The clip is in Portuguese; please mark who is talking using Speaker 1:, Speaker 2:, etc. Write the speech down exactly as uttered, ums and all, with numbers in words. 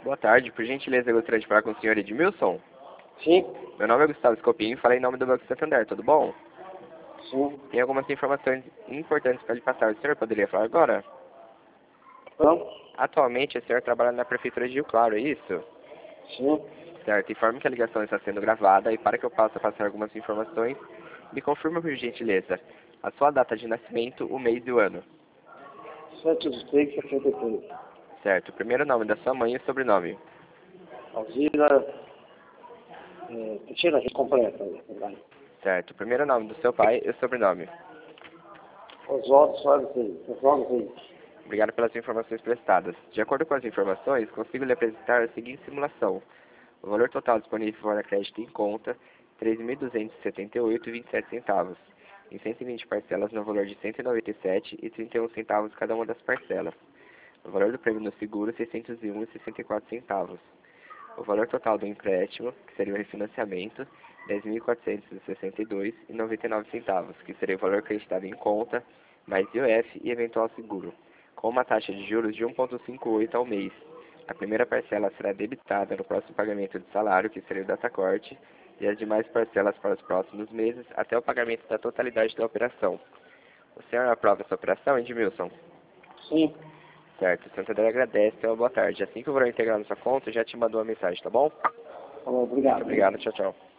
Speaker 1: Boa tarde, por gentileza eu gostaria de falar com o senhor Edmilson.
Speaker 2: Sim,
Speaker 1: Meu nome é Gustavo Scopinho e falei em nome do Banco Santander, tudo bom?
Speaker 2: sim.
Speaker 1: Tem algumas informações importantes para lhe passar. O senhor poderia falar agora?
Speaker 2: Então,
Speaker 1: Atualmente o senhor trabalha na Prefeitura de Rio Claro, é isso?
Speaker 2: sim.
Speaker 1: Certo, informe que a ligação está sendo gravada e para que eu possa passar algumas informações, me confirma por gentileza a sua data de nascimento, o mês e o ano.
Speaker 2: sete de seis, sessenta e três.
Speaker 1: Certo, o primeiro nome da sua mãe e o sobrenome.
Speaker 2: Alzira, é, Teixeira, completa aí, vai.
Speaker 1: Certo, o primeiro nome do seu pai e o sobrenome.
Speaker 2: Oswaldo Soares Reis, Oswaldo Reis.
Speaker 1: Obrigado pelas informações prestadas. De acordo com as informações, consigo lhe apresentar a seguinte simulação. O valor total disponível para crédito em conta, treze mil duzentos e setenta e oito reais e vinte e sete centavos, em cento e vinte parcelas no valor de cento e noventa e sete reais e trinta e um centavos cada uma das parcelas. O valor do prêmio no seguro, seiscentos e um reais e sessenta e quatro centavos. O valor total do empréstimo, que seria o refinanciamento, dez mil quatrocentos e sessenta e dois reais e noventa e nove centavos, que seria o valor acreditado em conta, mais I O F e eventual seguro, com uma taxa de juros de um vírgula cinquenta e oito ao mês. A primeira parcela será debitada no próximo pagamento de salário, que seria o datacorte, e as demais parcelas para os próximos meses, até o pagamento da totalidade da operação. O senhor aprova essa operação, Edmilson?
Speaker 2: Sim.
Speaker 1: Certo, o Santander agradece, uma boa tarde. Assim que o valor integrar na sua conta, eu já te mando uma mensagem, tá bom?
Speaker 2: Falou, obrigado.
Speaker 1: Muito obrigado, tchau, tchau.